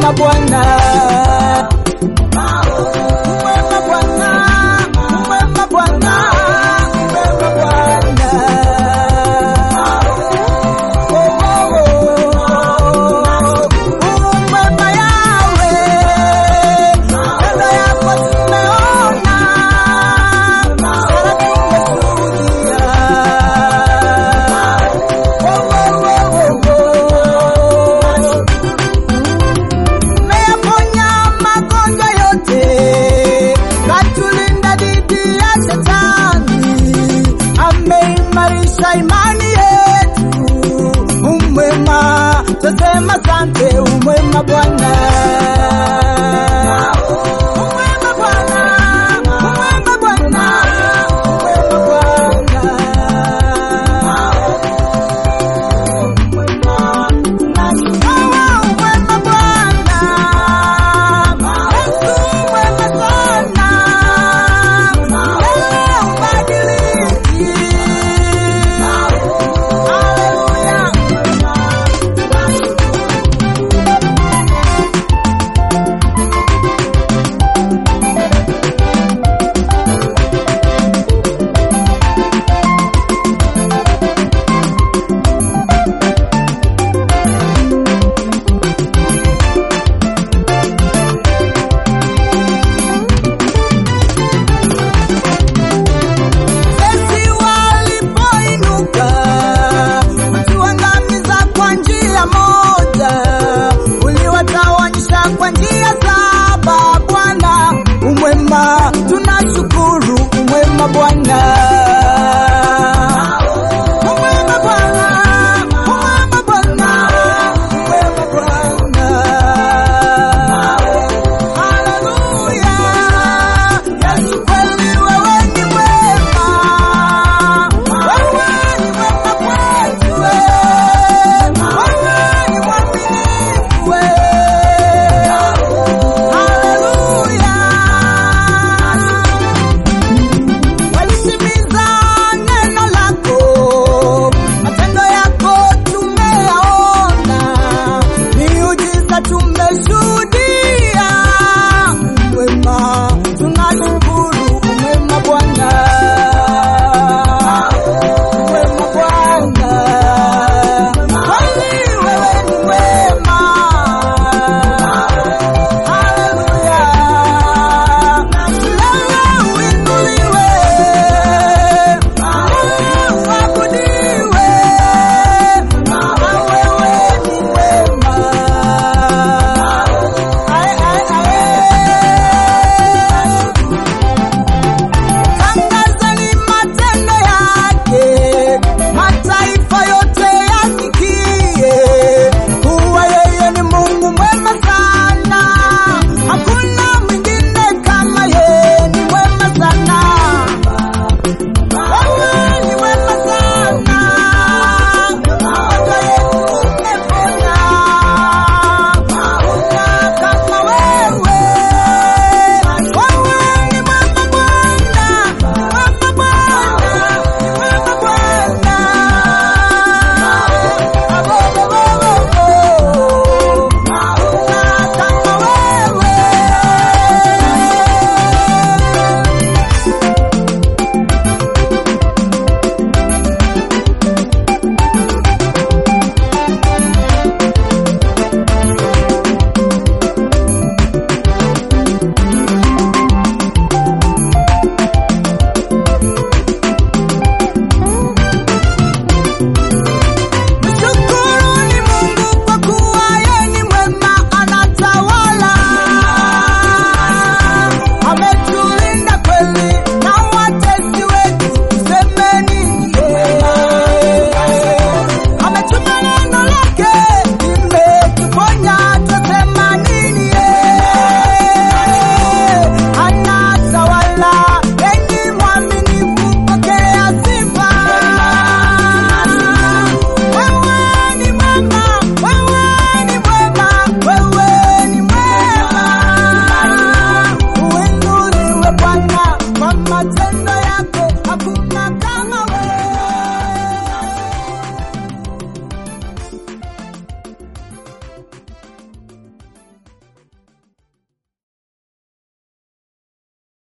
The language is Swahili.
umwema Bwana. Umwema Bwana, umwema Bwana, umwema Bwana. Umwema Yawe, tendo yako tumeona, sala tumeshuhudia. Umeyaponya magonjwa yote, katulinda dhidi ya shetani, ameimarisha imani yetu. Umwema, tusema asante, umwema Bwana. Umwema Bwana, umwema Bwana, umwema Bwana. Kwa njia saba Bwana, umwema, tunashukuru, umwema Bwana. Umwema Bwana, umwema Bwana, umwema Bwana. Haleluya, Yesu kweli wewe ni mwema, wewe ni mwema kwetu, wewe ni mwaminifu wewe. Tumeshuhudia.